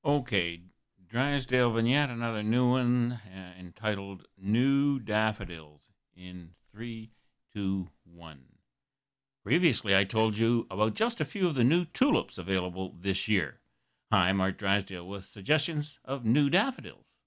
Okay, Drysdale vignette, another new one entitled New Daffodils in 3, 2, 1. Previously, I told you about just a few of the new tulips available this year. Hi, I'm Art Drysdale with suggestions of new daffodils.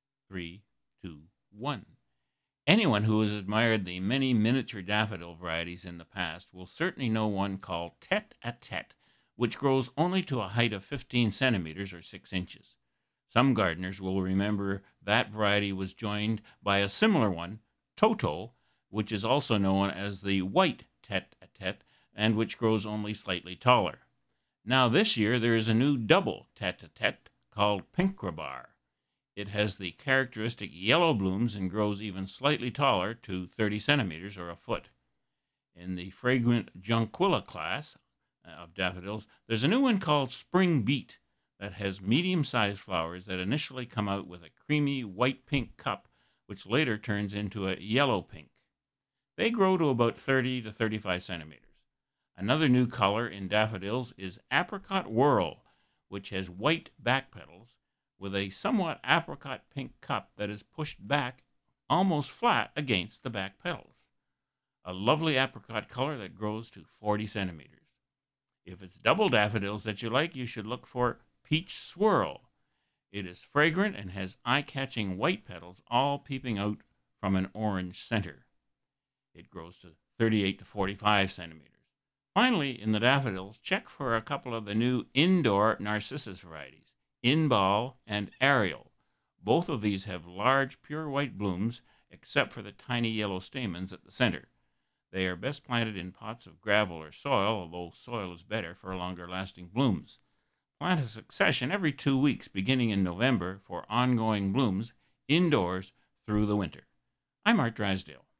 3, 2, 1. Anyone who has admired the many miniature daffodil varieties in the past will certainly know one called tete a tete, which grows only to a height of 15 centimeters or 6 inches. Some gardeners will remember that variety was joined by a similar one, Toto, which is also known as the white tete a tete and which grows only slightly taller. Now, this year, there is a new double tete a tete called Pinkrabar. It has the characteristic yellow blooms and grows even slightly taller to 30 centimeters or a foot. In the fragrant Jonquilla class of daffodils, there's a new one called Spring Beet that has medium sized flowers that initially come out with a creamy white pink cup, which later turns into a yellow pink. They grow to about 30 to 35 centimeters. Another new color in daffodils is Apricot Whirl, which has white back petals with a somewhat apricot pink cup that is pushed back almost flat against the back petals. A lovely apricot color that grows to 40 centimeters. If it's double daffodils that you like, you should look for Peach Swirl. It is fragrant and has eye catching white petals all peeping out from an orange center. It grows to 38 to 45 centimeters. Finally, in the daffodils, check for a couple of the new indoor narcissus varieties, Inbal and Ariel. Both of these have large, pure white blooms, except for the tiny yellow stamens at the center. They are best planted in pots of gravel or soil, although soil is better for longer lasting blooms. Plant a succession every 2 weeks, beginning in November, for ongoing blooms indoors through the winter. I'm Art Drysdale.